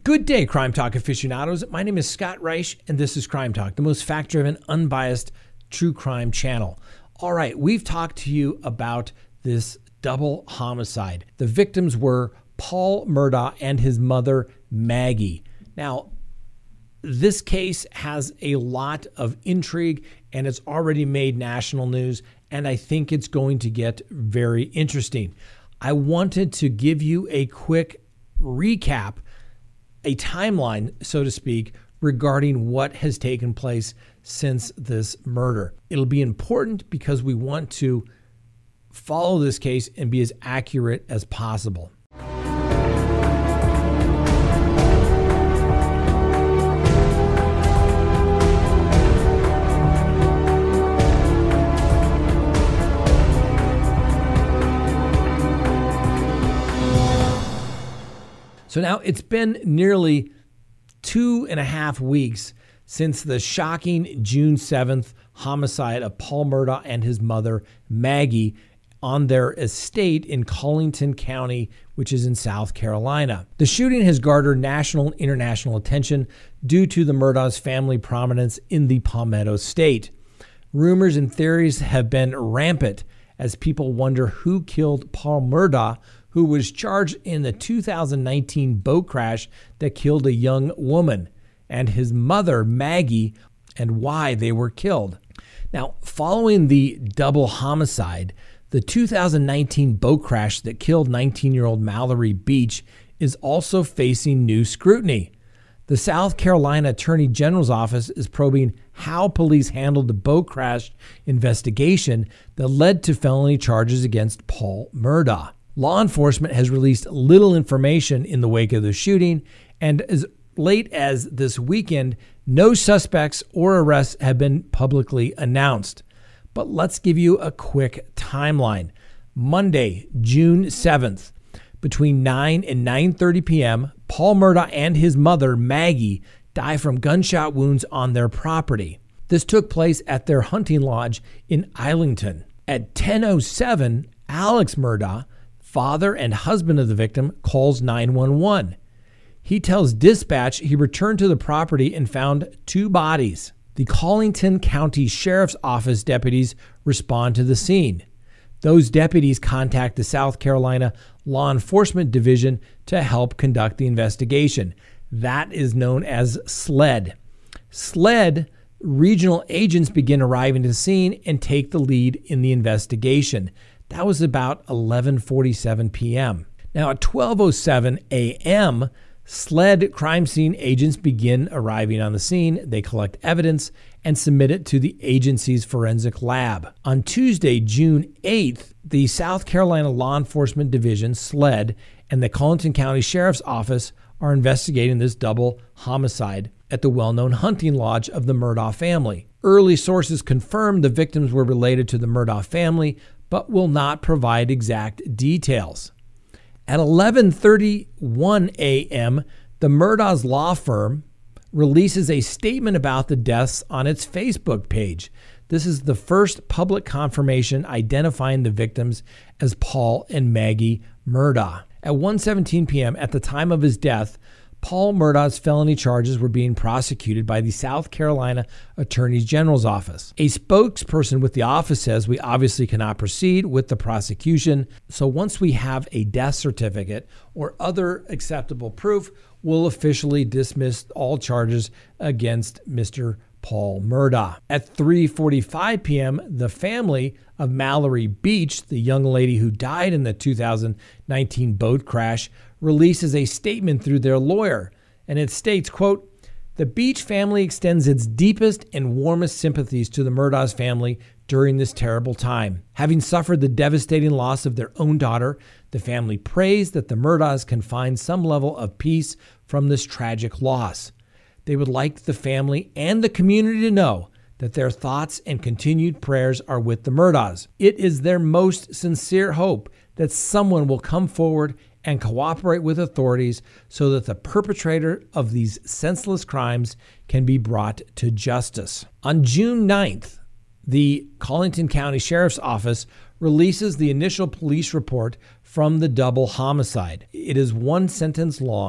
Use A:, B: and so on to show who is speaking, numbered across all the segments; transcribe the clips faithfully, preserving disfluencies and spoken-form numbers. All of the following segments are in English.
A: Good day, Crime Talk aficionados. My name is Scott Reich, and this is Crime Talk, the most fact-driven, unbiased true crime channel. All right, we've talked to you about this double homicide. The victims were Paul Murdaugh and his mother, Maggie. Now, this case has a lot of intrigue, and it's already made national news, and I think it's going to get very interesting. I wanted to give you a quick recap, a timeline, so to speak, regarding what has taken place since this murder. It'll be important because we want to follow this case and be as accurate as possible. So now it's been nearly two and a half weeks since the shocking June seventh homicide of Paul Murdaugh and his mother, Maggie, on their estate in Collington County, which is in South Carolina. The shooting has garnered national and international attention due to the Murdaugh's family prominence in the Palmetto State. Rumors and theories have been rampant as people wonder who killed Paul Murdaugh, who was charged in the two thousand nineteen boat crash that killed a young woman, and his mother, Maggie, and why they were killed. Now, following the double homicide, the two thousand nineteen boat crash that killed nineteen-year-old Mallory Beach is also facing new scrutiny. The South Carolina Attorney General's office is probing how police handled the boat crash investigation that led to felony charges against Paul Murdaugh. Law enforcement has released little information in the wake of the shooting, and as late as this weekend, no suspects or arrests have been publicly announced. But let's give you a quick timeline. Monday, June seventh, between nine and nine thirty p.m., Paul Murdaugh and his mother, Maggie, die from gunshot wounds on their property. This took place at their hunting lodge in Islington. At ten oh seven, Alex Murdaugh, father and husband of the victim, calls nine one one. He tells dispatch he returned to the property and found two bodies. The Collington County Sheriff's Office deputies respond to the scene. Those deputies contact the South Carolina Law Enforcement Division to help conduct the investigation. That is known as SLED. SLED regional agents begin arriving to the scene and take the lead in the investigation. That was about eleven forty-seven p.m. Now at twelve oh seven a.m., SLED crime scene agents begin arriving on the scene. They collect evidence and submit it to the agency's forensic lab. On Tuesday, June eighth, the South Carolina Law Enforcement Division, SLED, and the Collington County Sheriff's Office are investigating this double homicide at the well-known hunting lodge of the Murdaugh family. Early sources confirmed the victims were related to the Murdaugh family, but will not provide exact details. At eleven thirty-one a.m., the Murdaugh's law firm releases a statement about the deaths on its Facebook page. This is the first public confirmation identifying the victims as Paul and Maggie Murdaugh. At one seventeen p.m., at the time of his death, Paul Murdaugh's felony charges were being prosecuted by the South Carolina Attorney General's office. A spokesperson with the office says we obviously cannot proceed with the prosecution, so once we have a death certificate or other acceptable proof, we'll officially dismiss all charges against Mister Paul Murdaugh. At three forty-five p.m., the family of Mallory Beach, the young lady who died in the two thousand nineteen boat crash, releases a statement through their lawyer, and it states, quote, "The Beach family extends its deepest and warmest sympathies to the Murdaugh's family during this terrible time. Having suffered the devastating loss of their own daughter, the family prays that the Murdaughs can find some level of peace from this tragic loss. They would like the family and the community to know that their thoughts and continued prayers are with the Murdaughs. It is their most sincere hope that someone will come forward and cooperate with authorities so that the perpetrator of these senseless crimes can be brought to justice." On June ninth, the Collington County Sheriff's Office releases the initial police report from the double homicide. It is one sentence long,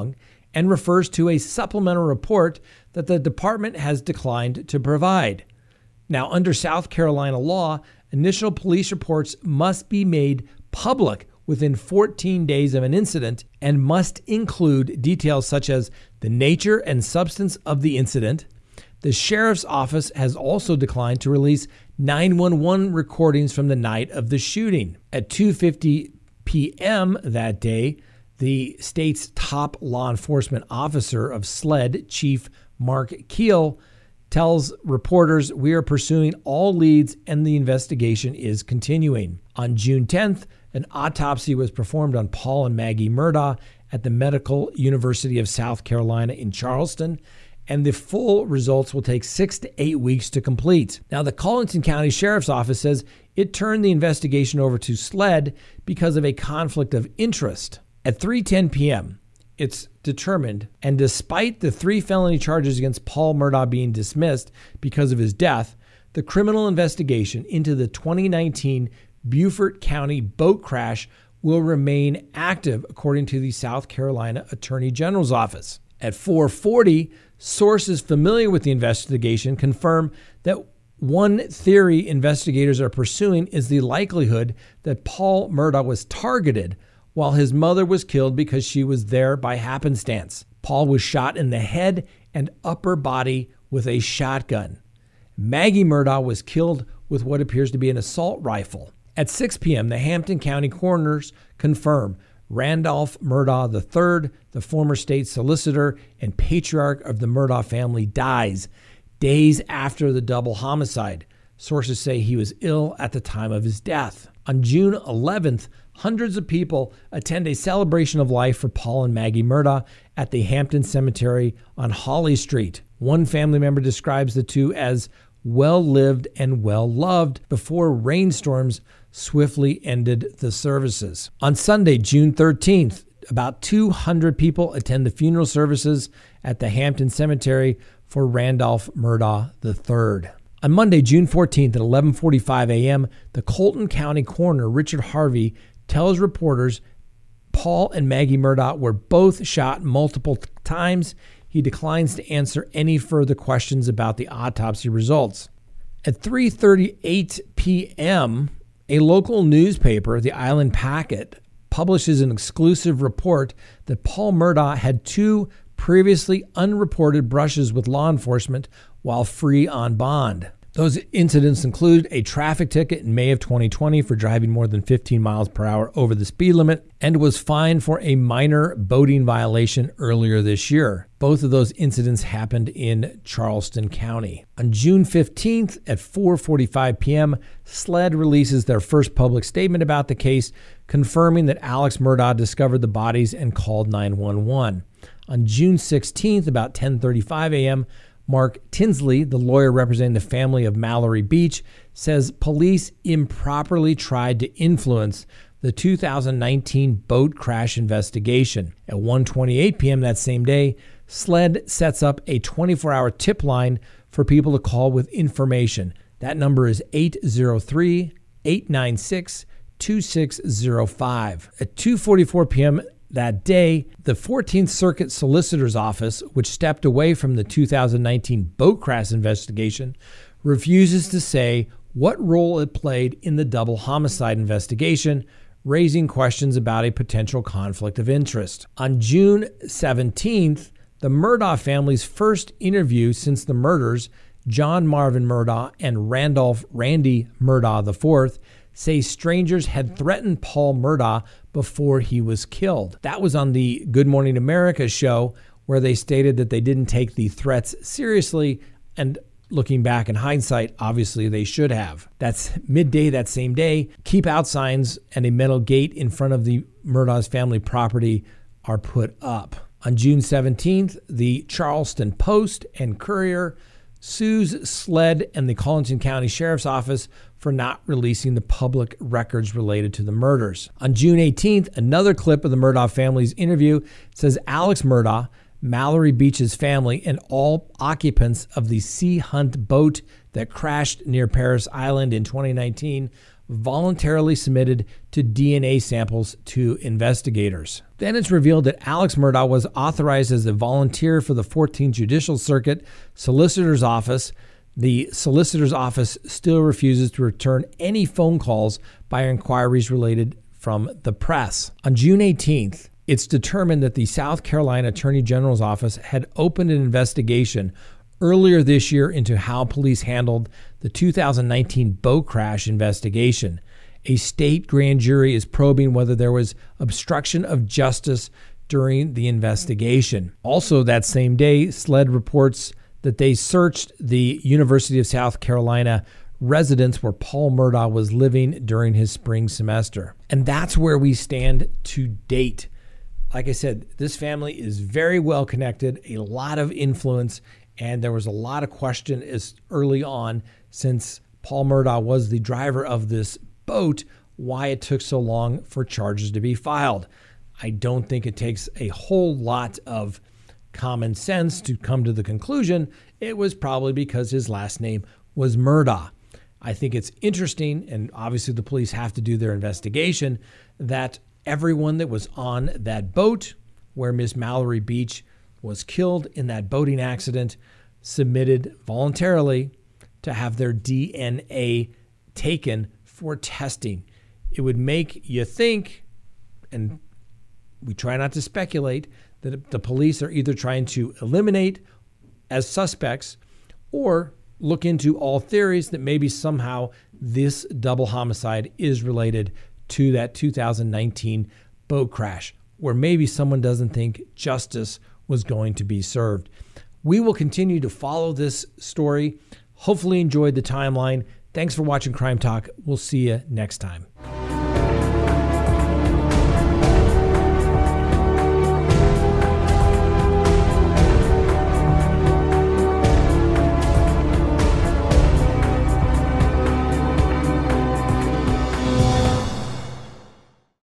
A: and refers to a supplemental report that the department has declined to provide. Now, under South Carolina law, initial police reports must be made public within fourteen days of an incident and must include details such as the nature and substance of the incident. The sheriff's office has also declined to release nine one one recordings from the night of the shooting. At two fifty p.m. that day, the state's top law enforcement officer of SLED, Chief Mark Keel, tells reporters, "We are pursuing all leads and the investigation is continuing." On June tenth, an autopsy was performed on Paul and Maggie Murdaugh at the Medical University of South Carolina in Charleston, and the full results will take six to eight weeks to complete. Now, the Colleton County Sheriff's Office says it turned the investigation over to SLED because of a conflict of interest. At three ten p.m., it's determined, and despite the three felony charges against Paul Murdaugh being dismissed because of his death, the criminal investigation into the twenty nineteen Beaufort County boat crash will remain active, according to the South Carolina Attorney General's office. At four forty, sources familiar with the investigation confirm that one theory investigators are pursuing is the likelihood that Paul Murdaugh was targeted while his mother was killed because she was there by happenstance. Paul was shot in the head and upper body with a shotgun. Maggie Murdaugh was killed with what appears to be an assault rifle. At six p.m., the Hampton County coroners confirm Randolph Murdaugh the third, the former state solicitor and patriarch of the Murdaugh family, dies days after the double homicide. Sources say he was ill at the time of his death. On June eleventh, hundreds of people attend a celebration of life for Paul and Maggie Murdaugh at the Hampton Cemetery on Holly Street. One family member describes the two as well-lived and well-loved before rainstorms swiftly ended the services. On Sunday, June thirteenth, about two hundred people attend the funeral services at the Hampton Cemetery for Randolph Murdaugh the third. On Monday, June fourteenth at eleven forty-five a.m., the Colton County coroner, Richard Harvey, tells reporters Paul and Maggie Murdaugh were both shot multiple times. He declines to answer any further questions about the autopsy results. At three thirty-eight p.m., a local newspaper, the Island Packet, publishes an exclusive report that Paul Murdaugh had two previously unreported brushes with law enforcement while free on bond. Those incidents include a traffic ticket in May of twenty twenty for driving more than fifteen miles per hour over the speed limit, and was fined for a minor boating violation earlier this year. Both of those incidents happened in Charleston County. On June fifteenth at four forty-five p.m., SLED releases their first public statement about the case, confirming that Alex Murdaugh discovered the bodies and called nine one one. On June sixteenth, about ten thirty-five a.m., Mark Tinsley, the lawyer representing the family of Mallory Beach, says police improperly tried to influence the two thousand nineteen boat crash investigation. At one twenty-eight p.m. that same day, SLED sets up a twenty-four hour tip line for people to call with information. That number is eight zero three, eight nine six, two six zero five. At two forty-four p.m. that day, the fourteenth Circuit Solicitor's Office, which stepped away from the two thousand nineteen boat crash investigation, refuses to say what role it played in the double homicide investigation, raising questions about a potential conflict of interest. On June seventeenth, the Murdaugh family's first interview since the murders, John Marvin Murdaugh and Randolph Randy Murdaugh the fourth, say strangers had threatened Paul Murdaugh before he was killed. That was on the Good Morning America show, where they stated that they didn't take the threats seriously, and looking back in hindsight, obviously they should have. That's midday that same day. Keep out signs and a metal gate in front of the Murdaugh's family property are put up. On June seventeenth, the Charleston Post and Courier sues SLED and the Colleton County Sheriff's Office for not releasing the public records related to the murders. On June eighteenth, another clip of the Murdaugh family's interview says Alex Murdaugh, Mallory Beach's family, and all occupants of the Sea Hunt boat that crashed near Paris Island in twenty nineteen voluntarily submitted to D N A samples to investigators. Then it's revealed that Alex Murdaugh was authorized as a volunteer for the fourteenth Judicial Circuit Solicitor's Office. The Solicitor's Office still refuses to return any phone calls by inquiries related from the press. On June eighteenth, it's determined that the South Carolina Attorney General's Office had opened an investigation earlier this year into how police handled the two thousand nineteen boat crash investigation. A state grand jury is probing whether there was obstruction of justice during the investigation. Also that same day, SLED reports that they searched the University of South Carolina residence where Paul Murdaugh was living during his spring semester. And that's where we stand to date. Like I said, this family is very well connected, a lot of influence, and there was a lot of question as early on, since Paul Murdaugh was the driver of this boat, why it took so long for charges to be filed. I don't think it takes a whole lot of common sense to come to the conclusion it was probably because his last name was Murdaugh. I think it's interesting, and obviously the police have to do their investigation, that everyone that was on that boat where Miss Mallory Beach was killed in that boating accident submitted voluntarily to have their D N A taken for testing. It would make you think, and we try not to speculate, that the police are either trying to eliminate as suspects or look into all theories that maybe somehow this double homicide is related to that two thousand nineteen boat crash, where maybe someone doesn't think justice was going to be served. We will continue to follow this story. Hopefully enjoyed the timeline. Thanks for watching Crime Talk. We'll see you next time.